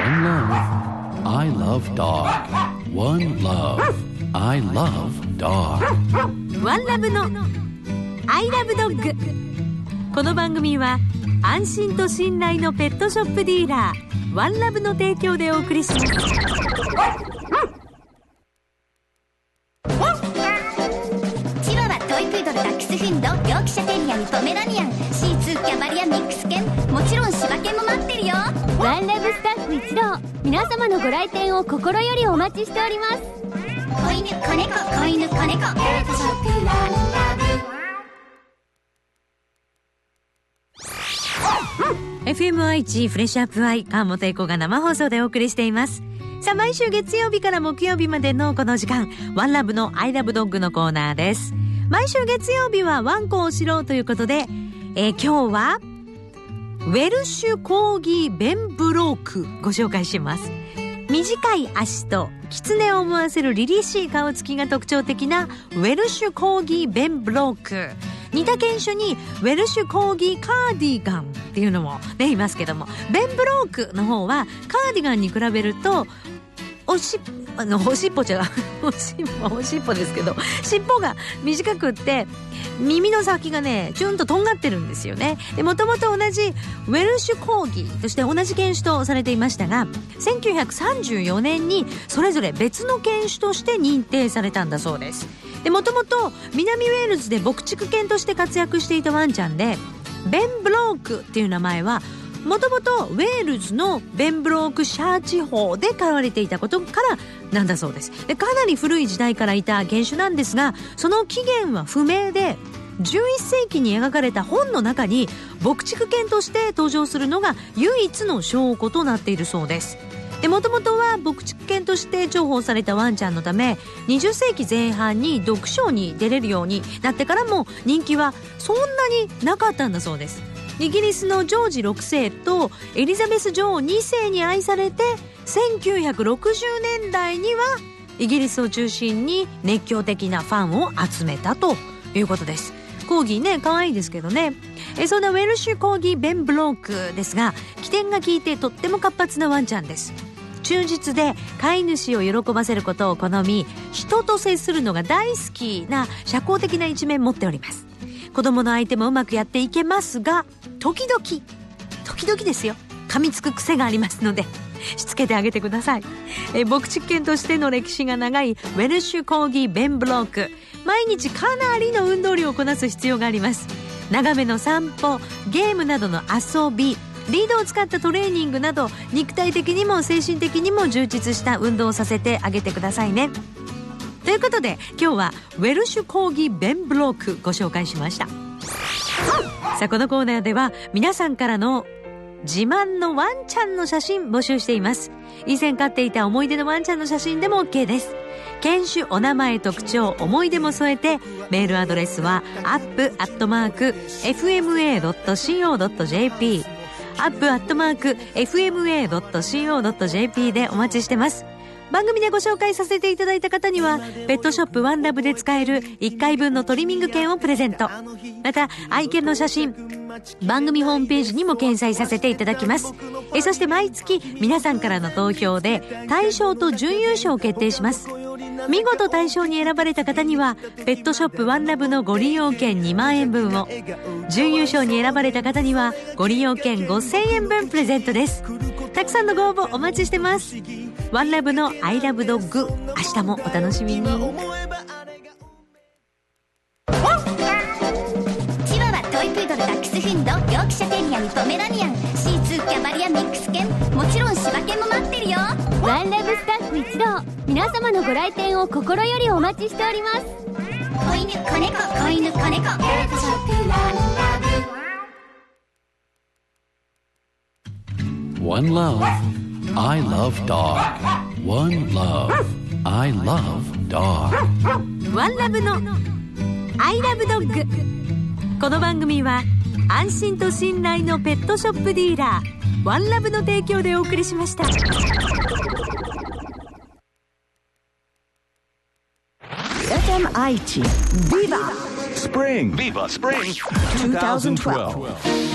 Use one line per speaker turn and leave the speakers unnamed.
One love. I love dog. One love. I love dog.
ワンラブの I love dog。 この番組は安心と信頼のペットショップディーラーワンラブの提供でお送りします。
チワワ、トイプードル、ダックスフンド、ヨークシャテリアにポメラニアン、シーツー、キャバリア、ミックス犬、もちろん柴犬も待ってるよ。
ワンラブスタッフ一同、皆様のご来店を心よりお待ちしております。
子犬、子猫、子犬、子猫、ペットショップワンラブ。
FM 愛知フレッシュアップアイ、川本英子が生放送でお送りしています。さあ、毎週月曜日から木曜日までのこの時間、ワンラブの I love dog のコーナーです。毎週月曜日はワンコを知ろうということで、今日はウェルシュコーギーベンブロークご紹介します。短い足と狐を思わせる凛々しい顔つきが特徴的なウェルシュコーギーベンブローク。似た犬種にウェルシュコーギーカーディガンっていうのもねいますけども、ベンブロークの方はカーディガンに比べるとおしっぽですけど、尻尾が短くって耳の先がねチュンととんがってるんですよね。で、もともと同じウェルシュコーギーとして同じ犬種とされていましたが、1934年にそれぞれ別の犬種として認定されたんだそうです。で、もともと南ウェールズで牧畜犬として活躍していたワンちゃんで、ベンブロークっていう名前はもともとウェールズのベンブロークシャー地方で飼われていたことからなんだそうです。で、かなり古い時代からいた犬種なんですが、その起源は不明で、11世紀に描かれた本の中に牧畜犬として登場するのが唯一の証拠となっているそうです。で、もともとは牧畜犬として重宝されたワンちゃんのため、20世紀前半にドッグショーに出れるようになってからも人気はそんなになかったんだそうです。イギリスのジョージ6世とエリザベス女王2世に愛されて、1960年代にはイギリスを中心に熱狂的なファンを集めたということです。コーギーね、可愛いですけどね。そんなウェルシュコーギーベンブロークですが、起点が効いてとっても活発なワンちゃんです。忠実で飼い主を喜ばせることを好み、人と接するのが大好きな社交的な一面持っております。子供の相手もうまくやっていけますが、時々ですよ、噛みつく癖がありますのでしつけてあげてください。牧畜犬としての歴史が長いウェルシュコーギーベンブローク、毎日かなりの運動量をこなす必要があります。長めの散歩、ゲームなどの遊び、リードを使ったトレーニングなど、肉体的にも精神的にも充実した運動をさせてあげてくださいね。ということで、今日はウェルシュコーギーベンブロークご紹介しました。さあ、このコーナーでは皆さんからの自慢のワンちゃんの写真募集しています。以前飼っていた思い出のワンちゃんの写真でも OK です。犬種、お名前、特徴、思い出も添えて、メールアドレスは up@fma.co.jp up@fma.co.jp でお待ちしてます。番組でご紹介させていただいた方には、ペットショップワンラブで使える1回分のトリミング券をプレゼント。また、愛犬の写真、番組ホームページにも掲載させていただきます。そして毎月皆さんからの投票で大賞と準優勝を決定します。見事大賞に選ばれた方にはペットショップワンラブのご利用券2万円分を、準優勝に選ばれた方にはご利用券5000円分プレゼントです。たくさんのご応募お待ちしてます。ワンラブの I love dog、 明日もお楽しみに。
チワワ、トイプードル、ダックスフンド、ヨークシャテリアにポメラニアン、シーツー、キャバリア、ミックス犬、もちろん柴犬も待ってるよ。
ワンラブスタッフ一同、皆様のご来店を心よりお待ちしております。
子犬、子猫、子犬、子猫、ペットショップワンラブ。
One love. I love dog. One love. I love dog.
ワンラブの I love dog。 この番組は安心と信頼のペットショップディーラーワンラブの提供でお送りしました。
FM 愛知 Viva
Spring Viva Spring 2012